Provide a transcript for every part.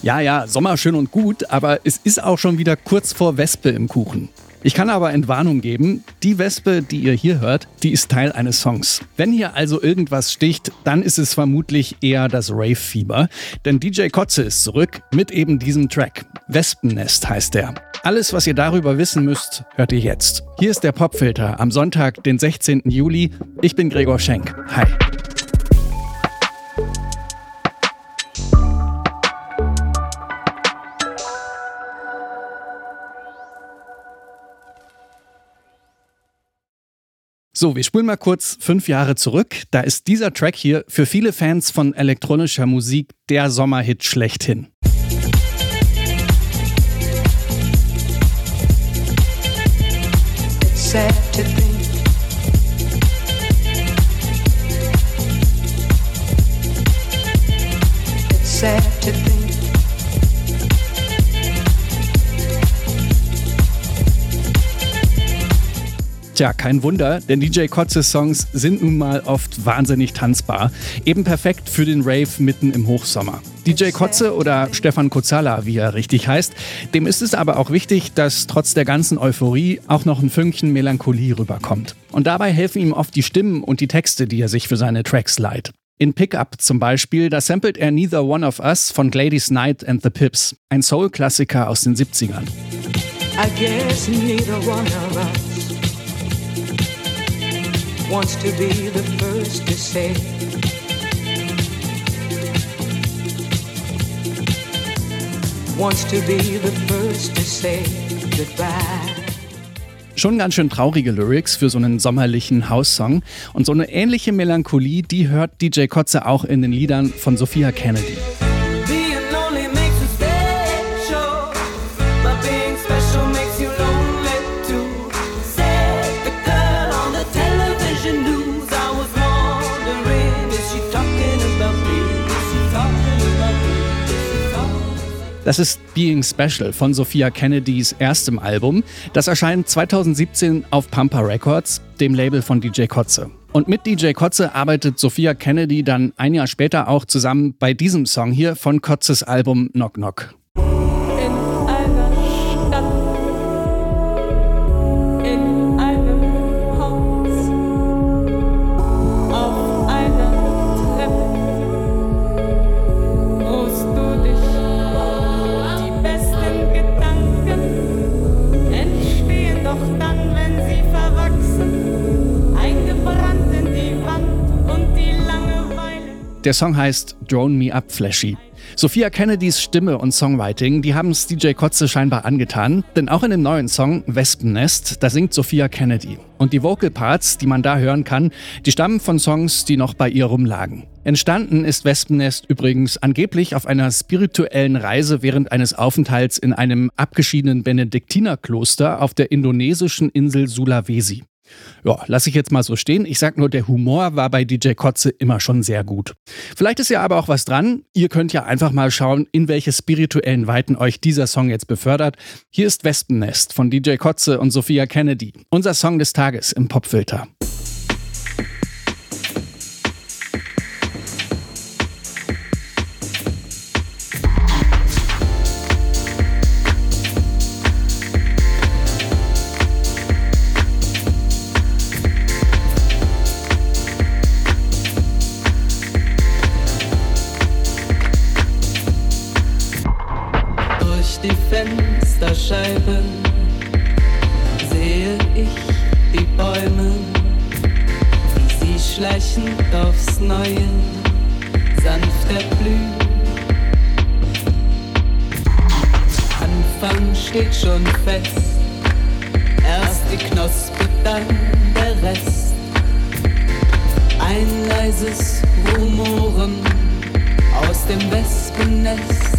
Ja, Sommer schön und gut, aber es ist auch schon wieder kurz vor Wespe im Kuchen. Ich kann aber Entwarnung geben, die Wespe, die ihr hier hört, die ist Teil eines Songs. Wenn hier also irgendwas sticht, dann ist es vermutlich eher das Rave-Fieber. Denn DJ Kotze ist zurück mit eben diesem Track. Wespennest heißt der. Alles, was ihr darüber wissen müsst, hört ihr jetzt. Hier ist der Popfilter am Sonntag, den 16. Juli. Ich bin Gregor Schenk. Hi. So, wir spulen mal kurz 5 Jahre zurück. Da ist dieser Track hier für viele Fans von elektronischer Musik der Sommerhit schlechthin. Sad to think it's sad to think Tja, kein Wunder, denn DJ Kotzes Songs sind nun mal oft wahnsinnig tanzbar. Eben perfekt für den Rave mitten im Hochsommer. DJ Kotze oder Stefan Kotzala, wie er richtig heißt, dem ist es aber auch wichtig, dass trotz der ganzen Euphorie auch noch ein Fünkchen Melancholie rüberkommt. Und dabei helfen ihm oft die Stimmen und die Texte, die er sich für seine Tracks leiht. In Pickup zum Beispiel, da samplet er Neither One of Us von Gladys Knight and the Pips, ein Soul-Klassiker aus den 70ern. I guess neither one of us wants to be the first to say goodbye. Schon ganz schön traurige Lyrics für so einen sommerlichen House-Song. Und so eine ähnliche Melancholie, die hört DJ Kotze auch in den Liedern von Sophia Kennedy. Das ist Being Special von Sophia Kennedys erstem Album. Das erscheint 2017 auf Pampa Records, dem Label von DJ Kotze. Und mit DJ Kotze arbeitet Sophia Kennedy dann ein Jahr später auch zusammen bei diesem Song hier von Kotzes Album Knock Knock. Der Song heißt Drone Me Up Flashy. Sophia Kennedys Stimme und Songwriting, die haben es DJ Kotze scheinbar angetan, denn auch in dem neuen Song Wespennest, da singt Sophia Kennedy. Und die Vocal Parts, die man da hören kann, die stammen von Songs, die noch bei ihr rumlagen. Entstanden ist Wespennest übrigens angeblich auf einer spirituellen Reise während eines Aufenthalts in einem abgeschiedenen Benediktinerkloster auf der indonesischen Insel Sulawesi. Ja, lasse ich jetzt mal so stehen. Ich sag nur, der Humor war bei DJ Kotze immer schon sehr gut. Vielleicht ist ja aber auch was dran. Ihr könnt ja einfach mal schauen, in welche spirituellen Weiten euch dieser Song jetzt befördert. Hier ist Wespennest von DJ Kotze und Sophia Kennedy. Unser Song des Tages im Popfilter. Die Fensterscheiben sehe ich die Bäume, wie sie schleichend aufs Neue sanft erblühen. Anfang steht schon fest, erst die Knospe, dann der Rest. Ein leises Rumoren aus dem Wespennest.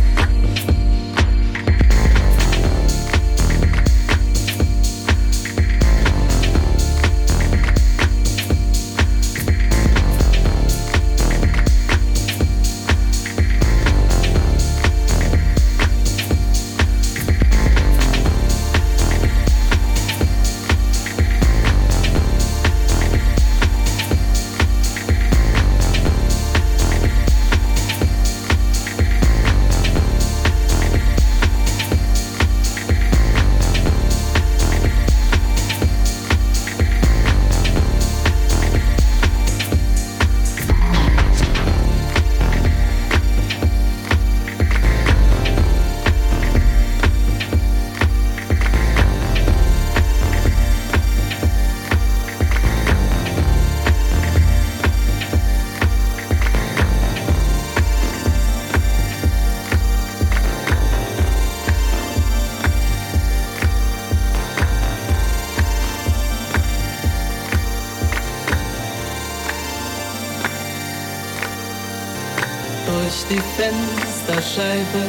Fensterscheibe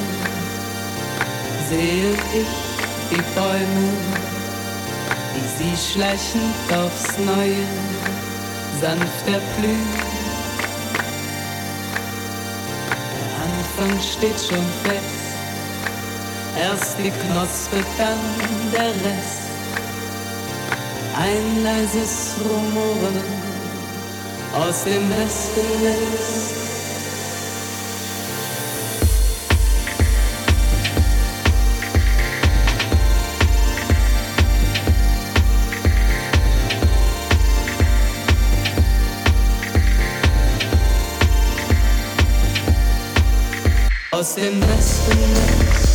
sehe ich die Bäume, wie sie schleichend aufs Neue sanft erblühen. Der Anfang steht schon fest, erst die Knospe, dann der Rest. Ein leises Rumoren aus dem Wespennest. Aus dem Wespennest.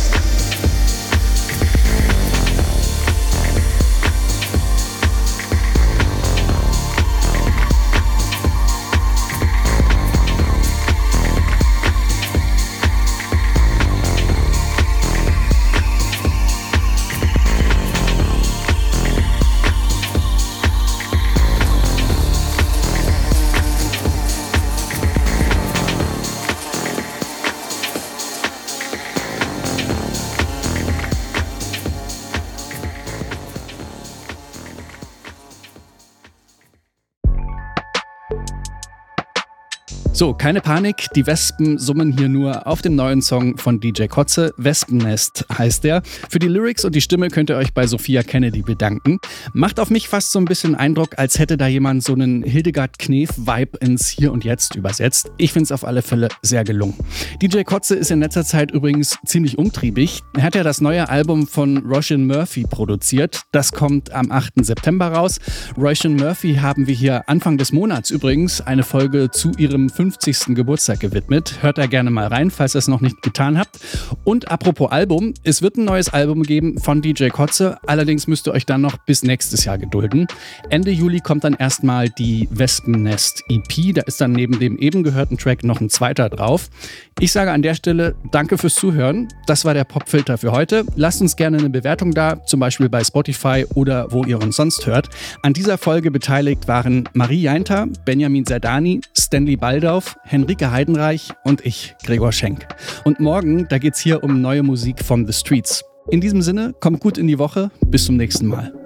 So, keine Panik, die Wespen summen hier nur auf dem neuen Song von DJ Kotze. Wespennest heißt der. Für die Lyrics und die Stimme könnt ihr euch bei Sophia Kennedy bedanken. Macht auf mich fast so ein bisschen Eindruck, als hätte da jemand so einen Hildegard Knef-Vibe ins Hier und Jetzt übersetzt. Ich finde es auf alle Fälle sehr gelungen. DJ Kotze ist in letzter Zeit übrigens ziemlich umtriebig. Er hat ja das neue Album von Róisín Murphy produziert. Das kommt am 8. September raus. Róisín Murphy haben wir hier Anfang des Monats übrigens eine Folge zu ihrem 50. Geburtstag gewidmet. Hört da gerne mal rein, falls ihr es noch nicht getan habt. Und apropos Album, es wird ein neues Album geben von DJ Kotze. Allerdings müsst ihr euch dann noch bis nächstes Jahr gedulden. Ende Juli kommt dann erstmal die Wespennest EP. Da ist dann neben dem eben gehörten Track noch ein zweiter drauf. Ich sage an der Stelle danke fürs Zuhören. Das war der Popfilter für heute. Lasst uns gerne eine Bewertung da, zum Beispiel bei Spotify oder wo ihr uns sonst hört. An dieser Folge beteiligt waren Marie Jainter, Benjamin Zerdani, Stanley Baldauf, Henrike Heidenreich und ich, Gregor Schenk. Und morgen, da geht's hier um neue Musik von The Streets. In diesem Sinne, kommt gut in die Woche. Bis zum nächsten Mal.